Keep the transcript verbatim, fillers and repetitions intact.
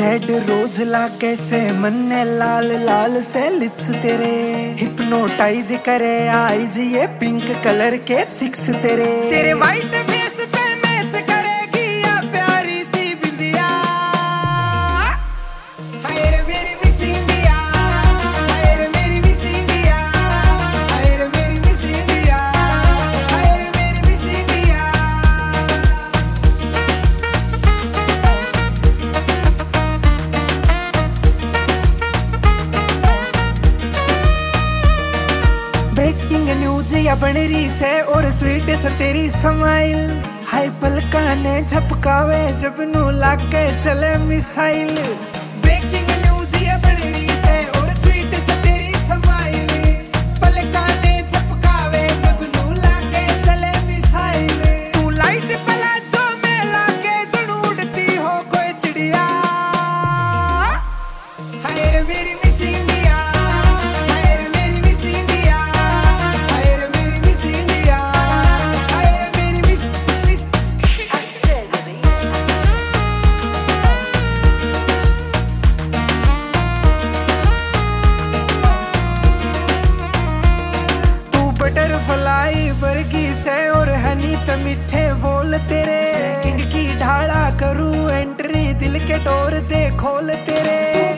Red rose ला कैसे मन्ने लाल लाल से लिप्स तेरे हिप्नोटाइज करे आईज ये पिंक कलर के चिक्स तेरे तेरे वाइट फेस पे मैच करेगी या प्यारी सी बिंदिया। हाय रे मेरी मिस इंडिया, हाय रे मेरी मिस इंडिया, हाय रे मेरी मिस इंडिया, हाय रे मेरी मिस इंडिया। ब्रेकिंग न्यूज या बन रही से और स्वीट से तेरी स्माइल हाय पलका ने झपकावे जब नू लाके चले मिसाइल। ब्रेकिंग न्यूज या बन रही से और स्वीट से तेरी स्माइल पलका ने झपकावे जब नू लाके चले मिसाइल। तू लाइट प्लाजो में लाके जण उड़ती हो कोई चिड़िया। हाय रे मेरी मिस इंडिया, हाय रे मेरी मिस इंडिया, हाय रे मेरी मिस इंडिया, हाय रे मेरी miss miss. I said, baby. तू बटरफ्लाई वर्गी से और हनी त मीठे बोल तेरे किंग की ढाला करूं एंट्री दिल के डोर दे खोल तेरे।